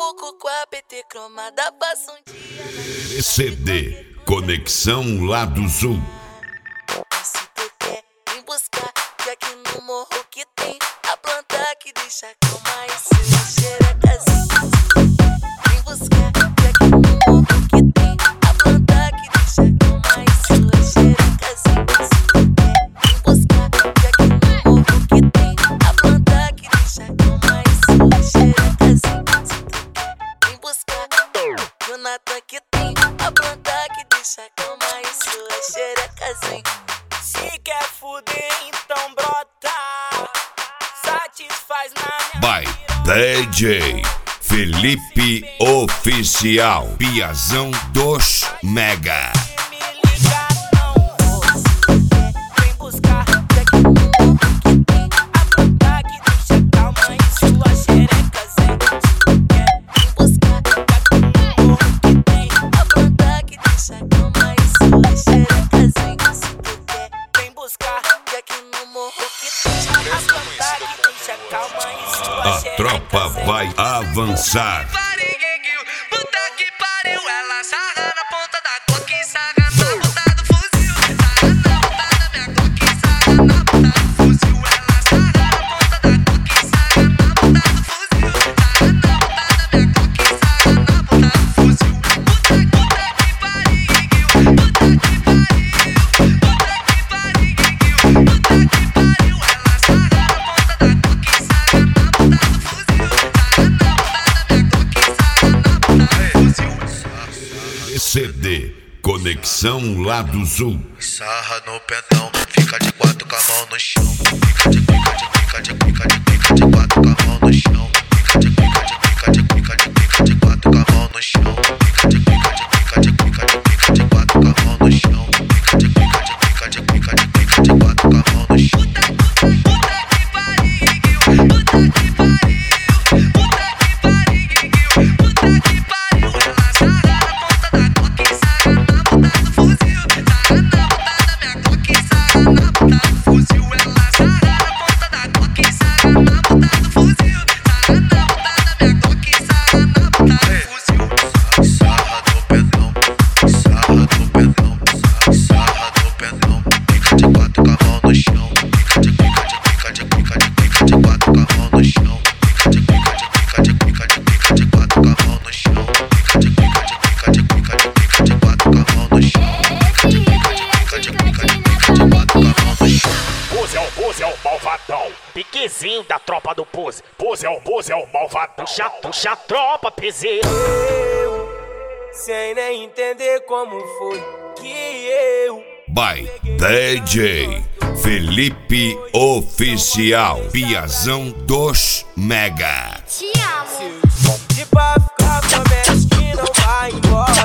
maluco com a PT cromada, passa um dia. CD Conexão Lado Sul. Se tu quer vem buscar, que aqui no morro que tem a planta que deixa calma e se xerecazinha. Vem buscar, que aqui no morro que tem a planta que deixa calma e se xerecazinha. Vem buscar, que aqui no morro que tem a planta que deixa calma e se xerecazinha. Vem buscar, que o Natan que tem a planta que deixa calma e se xerecazinha. Se quer fuder, então brota. Satisfaz na minha By DJ Felipe Oficial, Piazão dos Mega. Me liga, não. Vem buscar, que aqui no morro que tem a planta que deixa calma em sua xereca zen. Vem buscar, que aqui no morro que tem a planta que deixa calma e sua xerecazinha. Se tu quer Vem buscar, que aqui no morro que tem a planta que deixa calma em sua A xereca tropa zen. vai avançar. Puta que pariu, ela sarra na ponta da Glock, sarra na ponta do fuzil, sarra na ponta da minha Glock, sarra na ponta do fuzil, ela sarra na ponta da Glock, sarra na ponta do fuzil, sarra na ponta da minha Glock, sarra na ponta do fuzil. Puta que pariu, puta que pariu, puta que pariu, ela sarra na ponta da Glock, sarra na ponta do fuzil, sarra na ponta da minha Glock, sarra na ponta do fuzil. CD Conexão Lado Sul. Sarra no pedão, fica de quatro com a mão no chão. Fica de quatro com a mão no chão. Fica de quatro com a mão no chão. Fica de quatro com a mão no chão. Fica de quatro com a mão no chão. Pose é o malvadão, piquezinho da tropa do Pose. Pose é o malvadão. Puxa a tropa, PZ. Sem nem entender como foi que eu By DJ Felipe Oficial, Piazão dos Mega. Te amo. de pra ficar promete que não vai embora.